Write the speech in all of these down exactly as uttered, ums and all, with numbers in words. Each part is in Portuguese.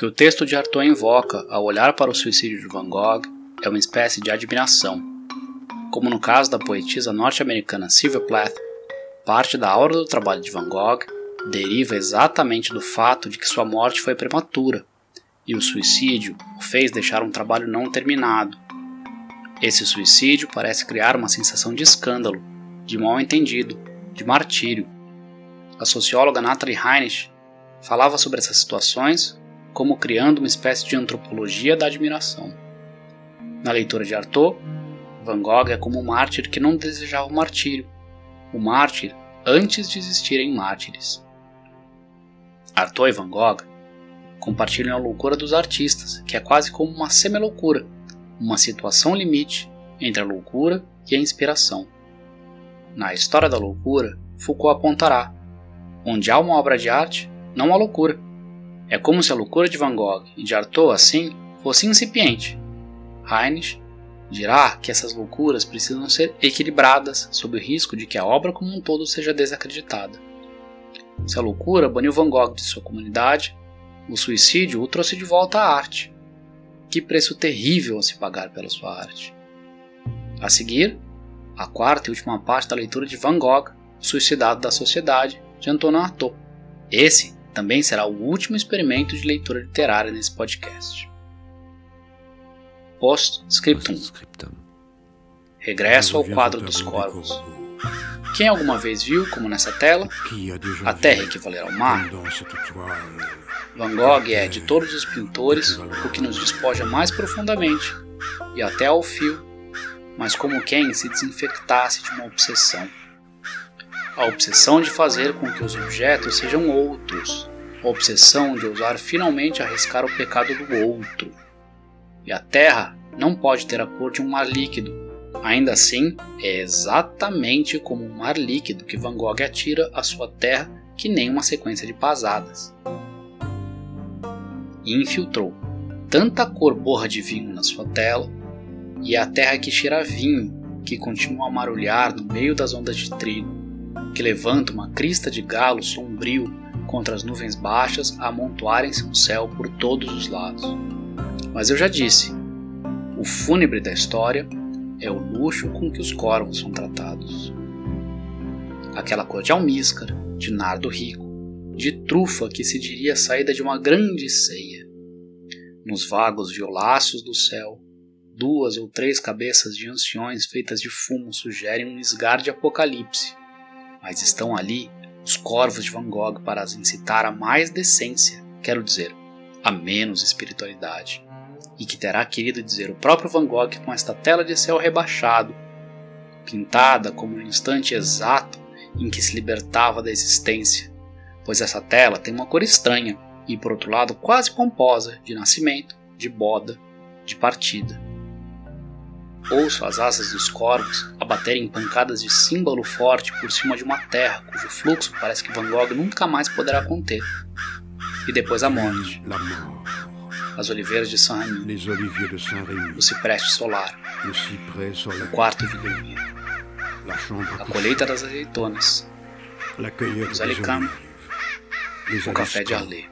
que o texto de Artaud invoca ao olhar para o suicídio de Van Gogh é uma espécie de admiração. Como no caso da poetisa norte-americana Sylvia Plath, parte da aura do trabalho de Van Gogh deriva exatamente do fato de que sua morte foi prematura, e o suicídio o fez deixar um trabalho não terminado. Esse suicídio parece criar uma sensação de escândalo, de mal-entendido, de martírio. A socióloga Natalie Heinrich falava sobre essas situações como criando uma espécie de antropologia da admiração. Na leitura de Artaud, Van Gogh é como um mártir que não desejava o martírio, o mártir antes de existirem mártires. Artaud e Van Gogh compartilham a loucura dos artistas, que é quase como uma semi-loucura, uma situação limite entre a loucura e a inspiração. Na História da Loucura, Foucault apontará: onde há uma obra de arte, não há loucura. É como se a loucura de Van Gogh e de Artaud, assim, fosse incipiente. Heinrich dirá que essas loucuras precisam ser equilibradas sob o risco de que a obra como um todo seja desacreditada. Se a loucura baniu Van Gogh de sua comunidade, o suicídio o trouxe de volta à arte. Que preço terrível a se pagar pela sua arte. A seguir, a quarta e última parte da leitura de Van Gogh, O Suicidado da Sociedade, de Antonin Artaud. Esse também será o último experimento de leitura literária nesse podcast. Post-scriptum. Regresso ao quadro dos corvos. Quem alguma vez viu, como nessa tela, a terra equivaler ao mar? Van Gogh é, de todos os pintores, o que nos despoja mais profundamente, e até ao fio, mas como quem se desinfectasse de uma obsessão. A obsessão de fazer com que os objetos sejam outros, a obsessão de ousar finalmente arriscar o pecado do outro. E a terra não pode ter a cor de um mar líquido. Ainda assim, é exatamente como um mar líquido que Van Gogh atira à sua terra que nem uma sequência de pasadas. E infiltrou tanta cor borra de vinho na sua tela, e é a terra que cheira a vinho, que continua a marulhar no meio das ondas de trigo, que levanta uma crista de galo sombrio contra as nuvens baixas a amontoarem-se no céu por todos os lados. Mas eu já disse, o fúnebre da história é o luxo com que os corvos são tratados. Aquela cor de almíscar, de nardo rico, de trufa que se diria saída de uma grande ceia. Nos vagos violáceos do céu, duas ou três cabeças de anciões feitas de fumo sugerem um esgar de apocalipse, mas estão ali os corvos de Van Gogh para as incitar a mais decência, quero dizer, a menos espiritualidade. E que terá querido dizer o próprio Van Gogh com esta tela de céu rebaixado, pintada como no instante exato em que se libertava da existência, pois essa tela tem uma cor estranha e, por outro lado, quase pomposa, de nascimento, de boda, de partida. Ouço as asas dos corvos a baterem pancadas de símbolo forte por cima de uma terra cujo fluxo parece que Van Gogh nunca mais poderá conter. E depois a morte. As oliveiras de Saint-Rémy, o cipreste solar, o quarto de dormir, a colheita das azeitonas, os alicame, o café de Arlé,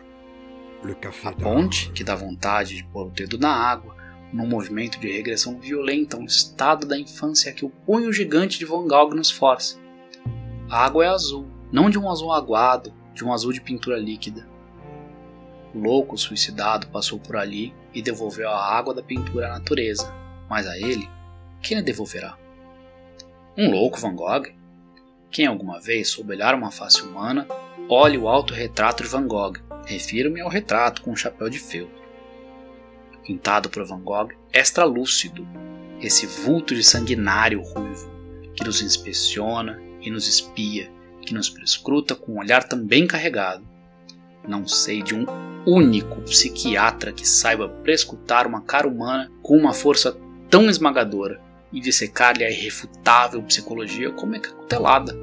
a ponte que dá vontade de pôr o dedo na água, num movimento de regressão violenta a um estado da infância que o punho gigante de Van Gogh nos força. A água é azul, não de um azul aguado, de um azul de pintura líquida. O louco suicidado passou por ali e devolveu a água da pintura à natureza, mas a ele, quem lhe devolverá? Um louco Van Gogh? Quem alguma vez soube olhar uma face humana, olhe o autorretrato de Van Gogh, refiro-me ao retrato com um chapéu de feltro. Pintado por Van Gogh, extralúcido, esse vulto de sanguinário ruivo, que nos inspeciona e nos espia, que nos prescruta com um olhar também carregado. Não sei de um único psiquiatra que saiba prescrutar uma cara humana com uma força tão esmagadora e dissecar-lhe a irrefutável psicologia como é cacutelada.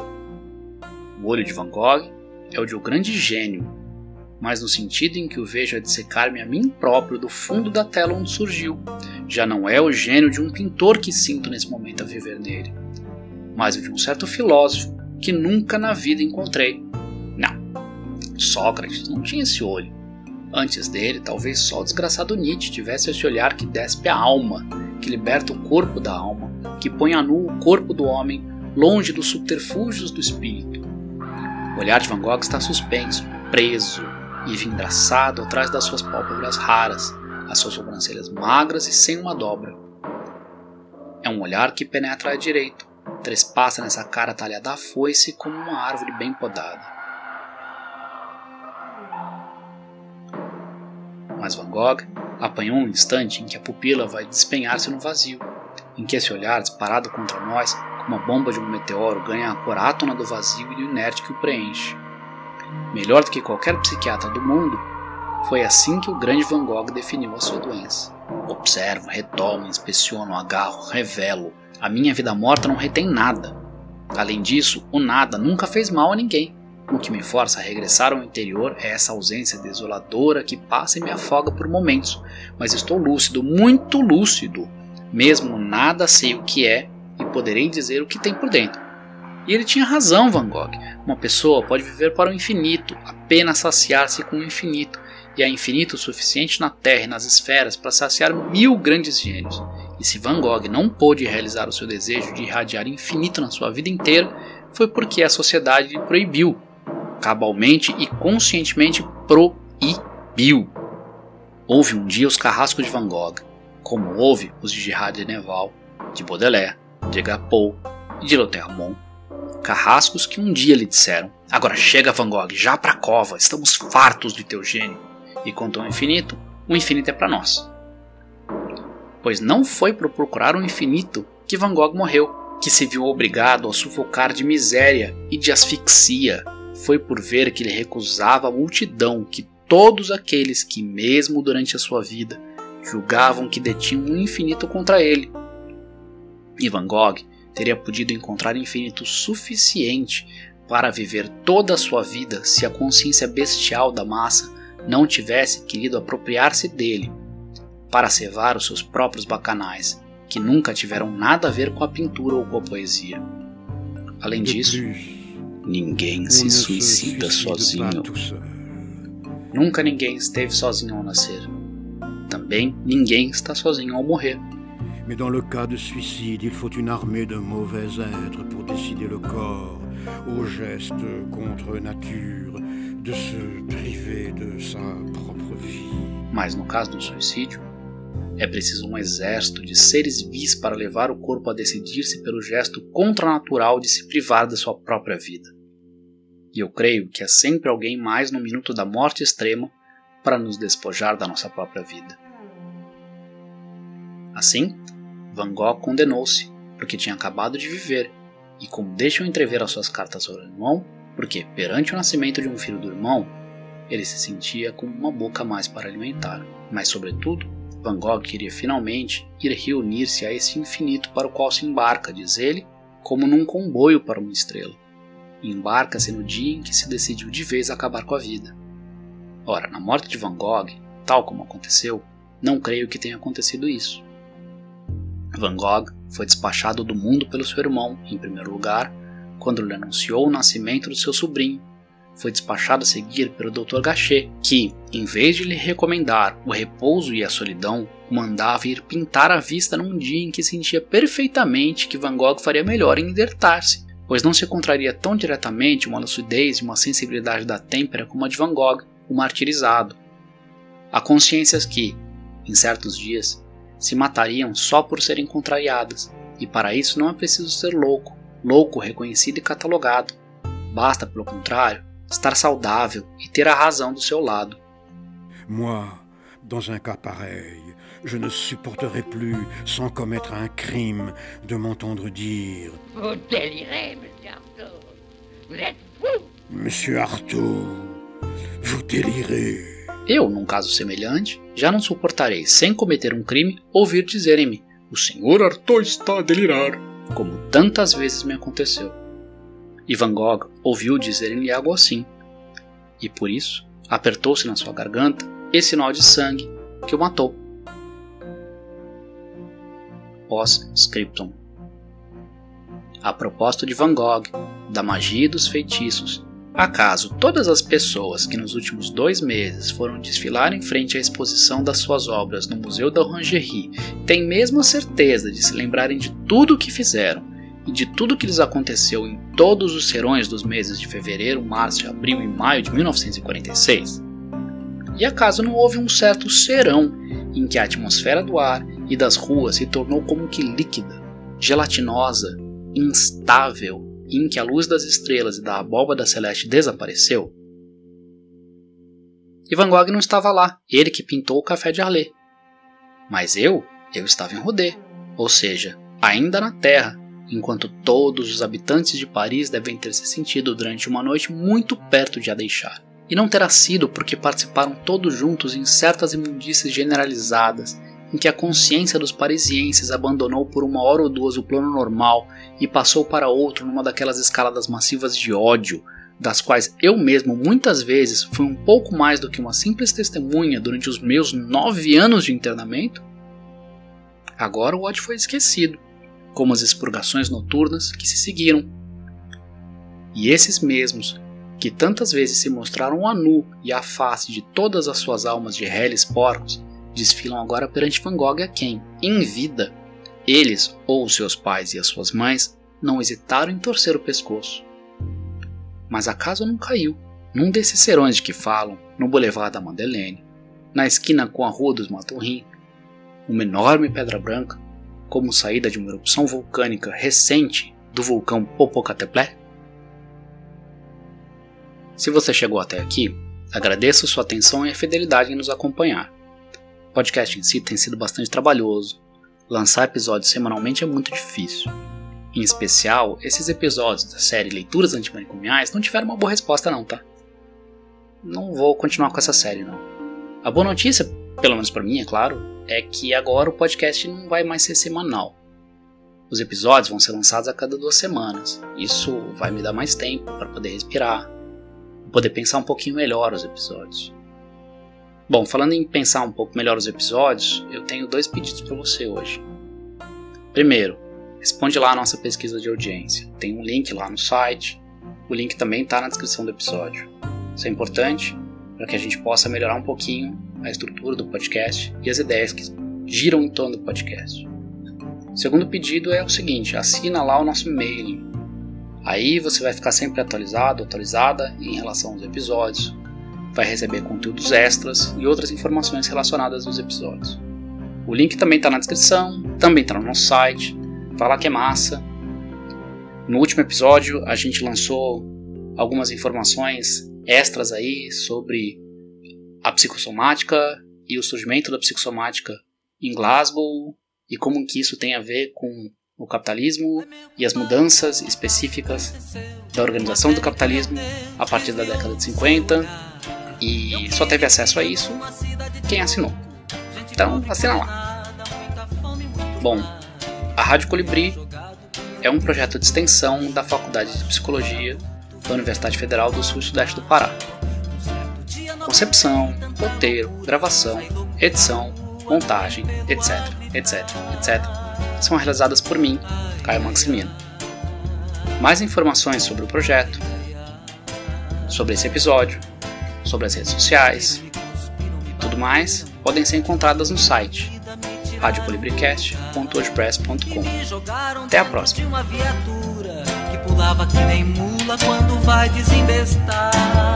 O olho de Van Gogh é o de um grande gênio, mas no sentido em que o vejo a dissecar-me a mim próprio do fundo da tela onde surgiu. Já não é o gênio de um pintor que sinto nesse momento a viver nele, mas o de um certo filósofo que nunca na vida encontrei. Não, Sócrates não tinha esse olho. Antes dele, talvez só o desgraçado Nietzsche tivesse esse olhar que despe a alma, que liberta o corpo da alma, que põe a nu o corpo do homem longe dos subterfúgios do espírito. O olhar de Van Gogh está suspenso, preso e vindraçado atrás das suas pálpebras raras, as suas sobrancelhas magras e sem uma dobra. É um olhar que penetra à direita, trespassa nessa cara talhada à foice como uma árvore bem podada. Mas Van Gogh apanhou um instante em que a pupila vai despenhar-se no vazio, em que esse olhar disparado contra nós, como a bomba de um meteoro, ganha a cor átona do vazio e do inerte que o preenche. Melhor do que qualquer psiquiatra do mundo, foi assim que o grande Van Gogh definiu a sua doença. Observo, retomo, inspeciono, agarro, revelo. A minha vida morta não retém nada. Além disso, o nada nunca fez mal a ninguém. O que me força a regressar ao interior é essa ausência desoladora que passa e me afoga por momentos, mas estou lúcido, muito lúcido. Mesmo nada sei o que é e poderei dizer o que tem por dentro. E ele tinha razão, Van Gogh. Uma pessoa pode viver para o infinito, apenas saciar-se com o infinito, e há infinito o suficiente na Terra e nas esferas para saciar mil grandes gênios. E se Van Gogh não pôde realizar o seu desejo de irradiar infinito na sua vida inteira, foi porque a sociedade lhe proibiu. Cabalmente e conscientemente proibiu. Houve um dia os carrascos de Van Gogh, como houve os de Gerard de Nerval, de Baudelaire, de Agapot e de Lautréamont. Carrascos que um dia lhe disseram: agora chega, Van Gogh, já pra cova, estamos fartos do teu gênio. E quanto ao infinito, o infinito é para nós. Pois não foi por procurar o infinito que Van Gogh morreu, que se viu obrigado a sufocar de miséria e de asfixia. Foi por ver que ele recusava a multidão, que todos aqueles que, mesmo durante a sua vida, julgavam que detinham um infinito contra ele. E Van Gogh teria podido encontrar infinito suficiente para viver toda a sua vida se a consciência bestial da massa não tivesse querido apropriar-se dele, para cevar os seus próprios bacanais, que nunca tiveram nada a ver com a pintura ou com a poesia. Além disso, ninguém se suicida sozinho. Nunca ninguém esteve sozinho ao nascer. Também ninguém está sozinho ao morrer. Mais dans le cas de suicide, il faut une armée de mauvais êtres pour décider le corps, au geste contre nature, de se priver de sa propre vie. Mas no caso do suicídio, é preciso um exército de seres vis para levar o corpo a decidir-se pelo gesto contranatural de se privar da sua própria vida. E eu creio que há sempre alguém mais no minuto da morte extrema para nos despojar da nossa própria vida. Assim, Van Gogh condenou-se porque tinha acabado de viver, e como deixam entrever as suas cartas ao irmão, porque perante o nascimento de um filho do irmão, ele se sentia com uma boca a mais para alimentar. Mas sobretudo, Van Gogh queria finalmente ir reunir-se a esse infinito para o qual se embarca, diz ele, como num comboio para uma estrela. E embarca-se no dia em que se decidiu de vez acabar com a vida. Ora, na morte de Van Gogh, tal como aconteceu, não creio que tenha acontecido isso. Van Gogh foi despachado do mundo pelo seu irmão, em primeiro lugar, quando lhe anunciou o nascimento do seu sobrinho. Foi despachado a seguir pelo doutor Gachet, que, em vez de lhe recomendar o repouso e a solidão, o mandava ir pintar à vista num dia em que sentia perfeitamente que Van Gogh faria melhor em endertar-se, pois não se encontraria tão diretamente uma lucidez e uma sensibilidade da têmpera como a de Van Gogh, o martirizado. Há consciências que, em certos dias, se matariam só por serem contrariadas, e para isso não é preciso ser louco, louco reconhecido e catalogado. Basta, pelo contrário, estar saudável e ter a razão do seu lado. Moi, dans un cas pareil, je ne supporterai plus, sans commettre un crime, de m'entendre dire: Vous délirez, monsieur Artaud. Vous êtes fou. Monsieur Artaud, vous délirez. Eu, num caso semelhante, já não suportarei, sem cometer um crime, ouvir dizerem-me: o senhor Artaud está a delirar, como tantas vezes me aconteceu. E Van Gogh ouviu dizerem-lhe algo assim, e por isso apertou-se na sua garganta esse nó de sangue que o matou. Pós-scriptum. A propósito de Van Gogh, da magia e dos feitiços, Acaso todas as pessoas que nos últimos dois meses foram desfilar em frente à exposição das suas obras no Museu da Orangerie têm mesmo a certeza de se lembrarem de tudo o que fizeram e de tudo que lhes aconteceu em todos os serões dos meses de fevereiro, março, abril e maio de mil novecentos e quarenta e seis? E acaso não houve um certo serão em que a atmosfera do ar e das ruas se tornou como que líquida, gelatinosa, instável, e em que a luz das estrelas e da abóbada celeste desapareceu? E Van Gogh não estava lá, ele que pintou o Café de Arles. Mas eu, eu estava em Rodez, ou seja, ainda na Terra, enquanto todos os habitantes de Paris devem ter se sentido durante uma noite muito perto de a deixar. E não terá sido porque participaram todos juntos em certas imundícies generalizadas, em que a consciência dos parisienses abandonou por uma hora ou duas o plano normal e passou para outro numa daquelas escaladas massivas de ódio, das quais eu mesmo muitas vezes fui um pouco mais do que uma simples testemunha durante os meus nove anos de internamento? Agora o ódio foi esquecido, como as expurgações noturnas que se seguiram. E esses mesmos, que tantas vezes se mostraram a nu e à face de todas as suas almas de reles porcos, desfilam agora perante Van Gogh a quem, em vida, eles, ou seus pais e as suas mães, não hesitaram em torcer o pescoço. Mas acaso não caiu, num desses serões de que falam, no Boulevard da Madeleine, na esquina com a Rua dos Mathurins, uma enorme pedra branca, como saída de uma erupção vulcânica recente do vulcão Popocatépetl? Se você chegou até aqui, agradeço sua atenção e a fidelidade em nos acompanhar. O podcast em si tem sido bastante trabalhoso. Lançar episódios semanalmente é muito difícil. Em especial, esses episódios da série Leituras Antimanicomiais não tiveram uma boa resposta não, tá? Não vou continuar com essa série não. A boa notícia, pelo menos pra mim, é claro, é que agora o podcast não vai mais ser semanal. Os episódios vão ser lançados a cada duas semanas. Isso vai me dar mais tempo para poder respirar, poder pensar um pouquinho melhor os episódios. Bom, falando em pensar um pouco melhor os episódios, eu tenho dois pedidos para você hoje. Primeiro, responde lá a nossa pesquisa de audiência. Tem um link lá no site. O link também está na descrição do episódio. Isso é importante para que a gente possa melhorar um pouquinho a estrutura do podcast e as ideias que giram em torno do podcast. O segundo pedido é o seguinte: assina lá o nosso e-mail. Aí você vai ficar sempre atualizado, atualizada em relação aos episódios. Vai receber conteúdos extras e outras informações relacionadas aos episódios. O link também está na descrição, também está no nosso site. Vai lá que é massa. No último episódio a gente lançou algumas informações extras aí sobre a psicossomática e o surgimento da psicossomática em Glasgow e como que isso tem a ver com o capitalismo e as mudanças específicas da organização do capitalismo a partir da década de cinquenta. E só teve acesso a isso quem assinou. Então assina lá. Bom, a Rádio Colibri é um projeto de extensão da Faculdade de Psicologia da Universidade Federal do Sul e Sudeste do Pará. Concepção, roteiro, gravação, edição, montagem, etc, etc, etcétera são realizadas por mim, Caio Maximino. Mais informações sobre o projeto, sobre esse episódio, sobre as redes sociais e tudo mais podem ser encontradas no site rádio colibricast ponto wordpress ponto com. Até a próxima. Uma viatura que pulava que nem mula quando vai desembestar.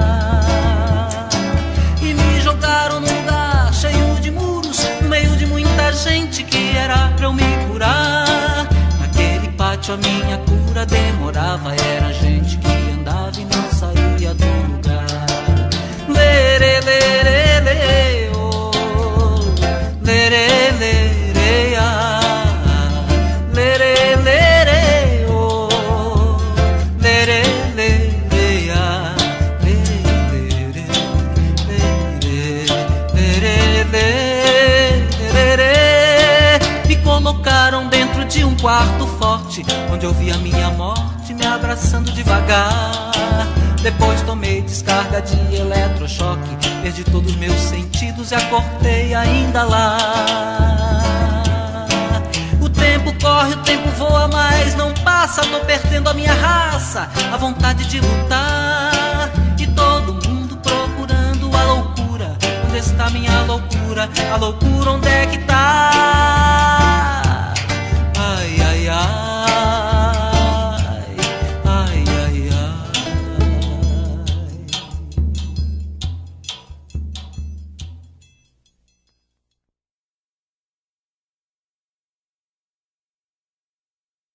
E me jogaram num lugar cheio de muros, no meio de muita gente que era pra eu me curar. Naquele pátio a minha cura demorava, era gente que andava e não saía do lugar. Lere, lere, lere, oh, lere, lere, ah, lere, lere, oh, lere, lere, ah, lere, lere, lere, lere. Me colocaram dentro de um quarto forte, onde eu vi a minha morte me abraçando devagar. Depois tomei descarga de eletrochoque, perdi todos os meus sentidos e acordei ainda lá. O tempo corre, o tempo voa, mas não passa. Tô perdendo a minha raça, a vontade de lutar. está minha loucura? A loucura onde é que tá?